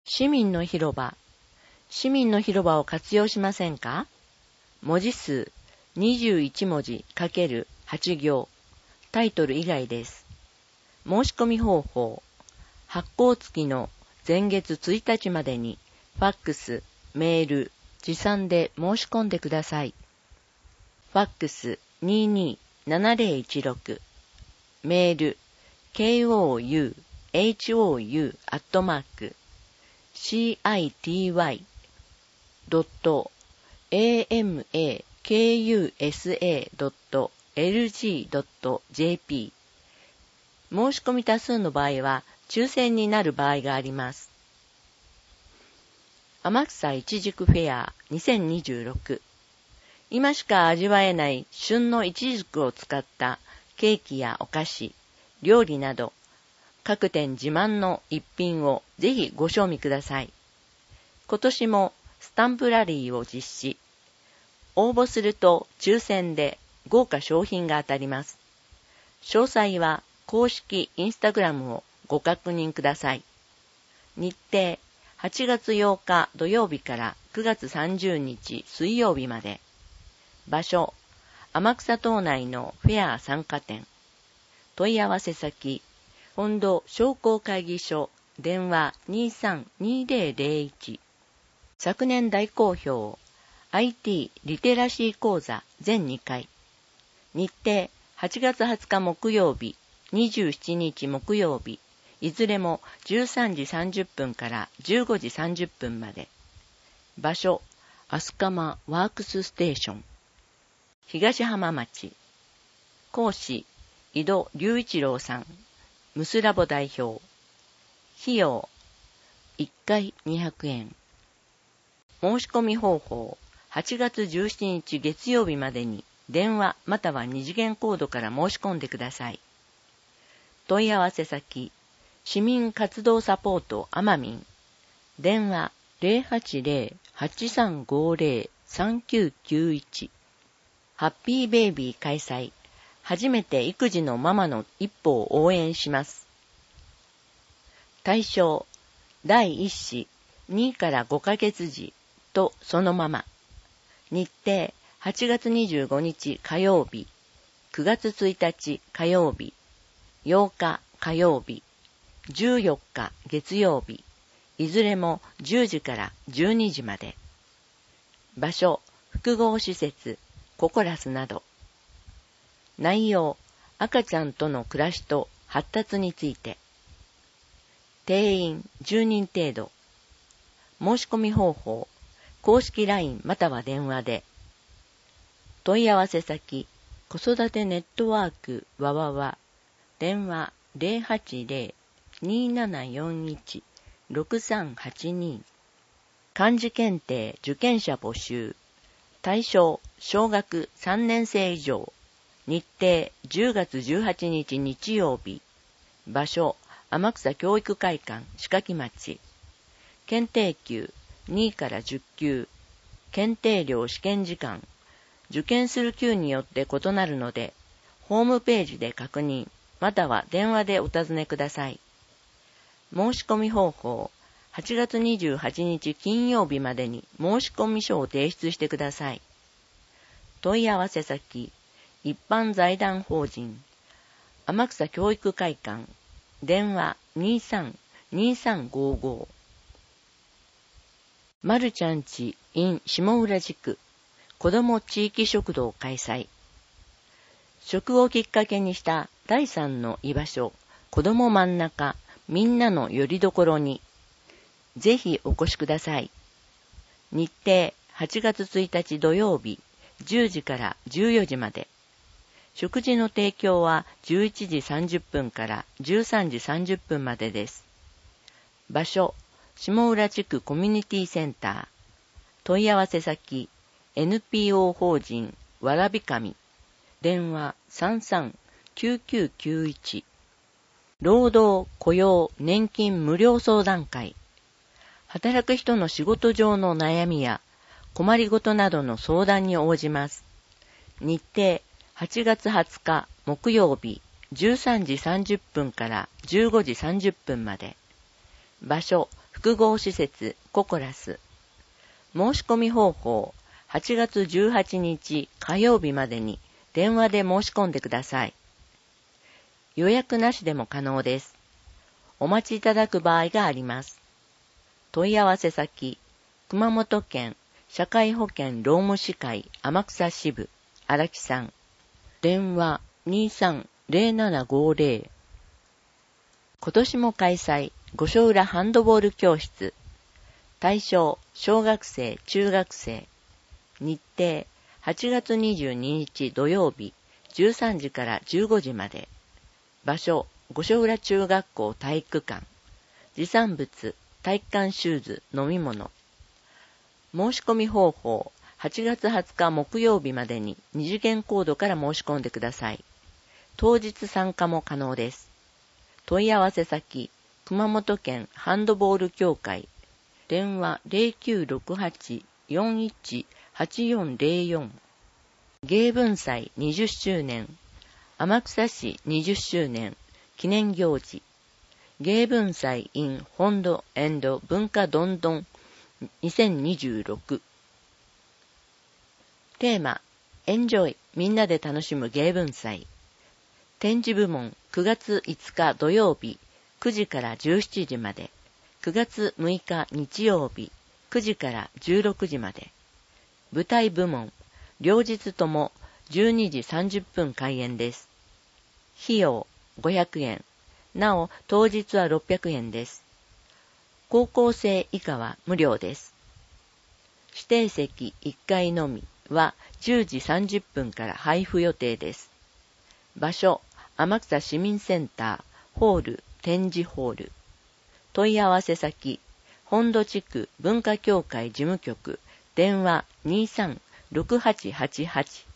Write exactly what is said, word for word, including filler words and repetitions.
市民の広場。市民の広場を活用しませんか？文字数にじゅういちもじ ×はち 行。タイトル以外です。申し込み方法。発行月の前月ついたちまでにファックス、メール、持参で申し込んでください。ファックス にーにーななぜろいちろく。メール ケーオーユーエイチオーユー アットマーク シーアイティーワイ ドット エーエムエーケーユーエスエー ドット エルジー ドット ジェーピー。申し込み多数の場合は抽選になる場合があります。天草いちじくフェアにせんにじゅうろく。今しか味わえない旬のいちじくを使ったケーキやお菓子、料理など各店自慢の一品をぜひご賞味ください。今年もスタンプラリーを実施。応募すると抽選で豪華賞品が当たります。詳細は公式インスタグラムをご確認ください。日程はちがつようか土曜日からくがつさんじゅうにち水曜日まで。場所天草島内のフェア参加店。問い合わせ先本土商工会議所電話 にーさんにーぜろぜろいち。昨年大好評 アイティー リテラシー講座全にかい。日程はちがつはつか木曜日、にじゅうしちにち木曜日、いずれもじゅうさんじさんじゅっぷんからじゅうごじさんじゅっぷんまで。場所アスカマワークスステーション。東浜町。講師井戸隆一郎さん。ムスラボ代表。費用いっかいにひゃくえん。申し込み方法はちがつじゅうしちにち月曜日までに電話または二次元コードから申し込んでください。問い合わせ先市民活動サポートアマミン。電話 ゼロはちゼロ はちさんごゼロ さんきゅうきゅういち。ハッピーベイビー開催。初めて育児のママの一歩を応援します。対象、だいいっ子、にからごかげつじとそのまま。日程、はちがつにじゅうごにち火曜日、くがつついたち火曜日、ようか火曜日、じゅうよっか月曜日、いずれもじゅうじからじゅうにじまで。場所、複合施設、ココラスなど。内容、赤ちゃんとの暮らしと発達について。定員じゅうにん程度。申し込み方法、公式 ライン または電話で。問い合わせ先、子育てネットワークわわわ。電話 ゼロはちゼロ にーななよんいち ろくさんはちに。漢字検定受験者募集。対象、小学さんねんせい以上。日程じゅうがつじゅうはちにち日曜日。場所天草教育会館志垣町。検定級にからじゅっ級。検定料試験時間。受験する級によって異なるので、ホームページで確認、または電話でお尋ねください。申し込み方法、はちがつにじゅうはちにち金曜日までに申し込み書を提出してください。問い合わせ先、一般財団法人天草教育会館電話 にーさんにーさんごご。 まるちゃんち in 下浦地区子ども地域食堂開催。食をきっかけにしただいさんの居場所子ども真ん中みんなのよりどころにぜひお越しください。日程はちがつついたち土曜日じゅうじからじゅうよじまで。食事の提供はじゅういちじさんじゅっぷんからじゅうさんじさんじゅっぷんまでです。場所、下浦地区コミュニティセンター。問い合わせ先、エヌピーオー 法人わらびかみ。電話 さんさんきゅうきゅうきゅういち。労働雇用年金無料相談会。働く人の仕事上の悩みや困りごとなどの相談に応じます。日程はちがつはつか木曜日じゅうさんじさんじゅっぷんからじゅうごじさんじゅっぷんまで。場所、 複合施設ココラス。申し込み方法、はちがつじゅうはちにち火曜日までに電話で申し込んでください。予約なしでも可能です。お待ちいただく場合があります。問い合わせ先、熊本県社会保険労務士会天草支部荒木さん。電話にさんぜろななごぜろ。今年も開催、五所浦ハンドボール教室。対象、小学生、中学生。日程、はちがつにじゅうににち土曜日、じゅうさんじからじゅうごじまで。場所、五所浦中学校体育館。持参物、体育館シューズ、飲み物。申し込み方法、はちがつはつか木曜日までに二次元コードから申し込んでください。当日参加も可能です。問い合わせ先、熊本県ハンドボール協会。電話 ゼロきゅうろくはち よんいち はちよんゼロよん。芸文祭にじゅっしゅうねん。天草市にじゅっしゅうねん記念行事。芸文祭 in 本土&文化どんどんにせんにじゅうろく。テーマ、エンジョイ、みんなで楽しむ芸文祭。展示部門、くがついつか土曜日、くじからじゅうしちじまで。くがつむいか日曜日、くじからじゅうろくじまで。舞台部門、両日ともじゅうにじさんじゅっぷん開演です。費用ごひゃくえん。なお、当日はろっぴゃくえんです。高校生以下は無料です。指定席いっかいのみはじゅうじさんじゅっぷんから配布予定です。場所、天草市民センター、ホール、展示ホール。問い合わせ先、本土地区文化協会事務局、電話にさんろくはちはちはち